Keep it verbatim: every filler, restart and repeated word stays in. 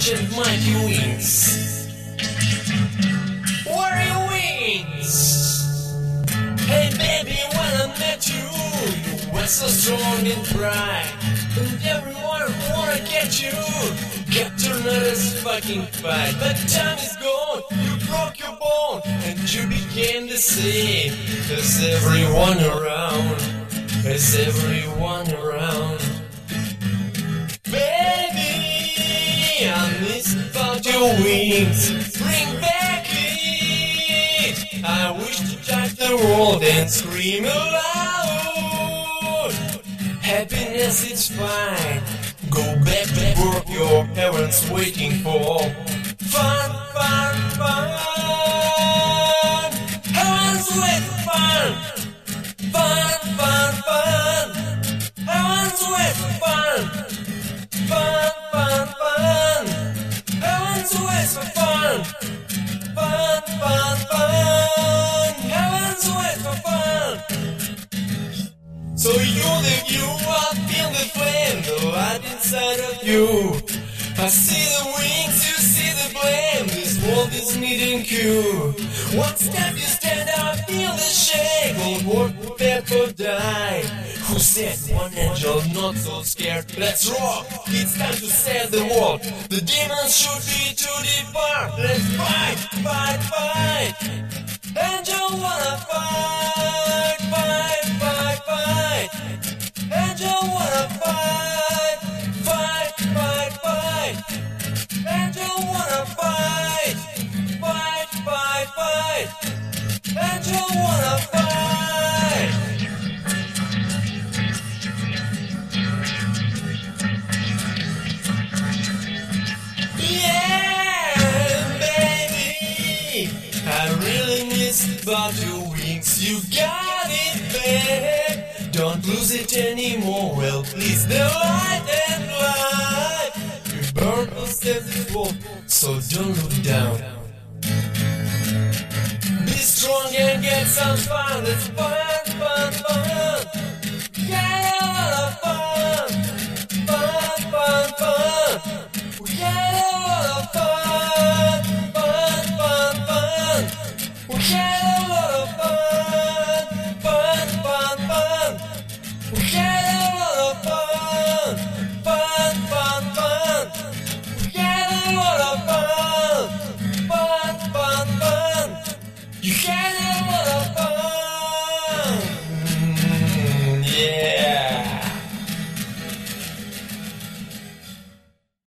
large and mighty wings. Warrior wings. Hey baby, when I met you, you were so strong and bright, and everyone wanna get you. Capture this fucking fight. But time is gone, you broke your bone, and you became the same as everyone around, as everyone around. Baby, I miss about your wings. Bring back it. I wish to touch the world and scream aloud. Happiness is fine. Go back to work, your parents waiting for. Fun, fun, fun. Heaven's wait for fun. Fun, fun, fun. Heaven's wait for fun. Fun, fun, fun. Heaven's wait for fun. Fun, fun, fun. Heaven's wait for fun. So you're the view, I feel the flame, the light inside of you. I see the wings, you see the blame, this world is needing you. One step you stand up, feel the shake, old world prepared for die. Who said one angel not so scared? Let's rock, it's time to save the world. The demons should be to depart. Let's fight, fight, fight. Angel wanna fight, fight, fight, fight. Angel wanna fight, fight, fight, fight. Angel wanna fight, fight, fight, fight. Angel wanna fight. Yeah, baby, I really miss about your wings. You got it, babe. Don't lose it anymore. Well, please, the light and light. You burn to save this world, so don't look down. Be strong and get some fun. It's fun, fun, fun. Get a lot of fun. Fun, fun, fun. We get a lot of fun. Fun, fun, fun. We get a lot of fun. Fun, fun, fun. We get a lot of fun. Fun, fun, fun. We get a lot of fun. Fun, fun, fun. You get a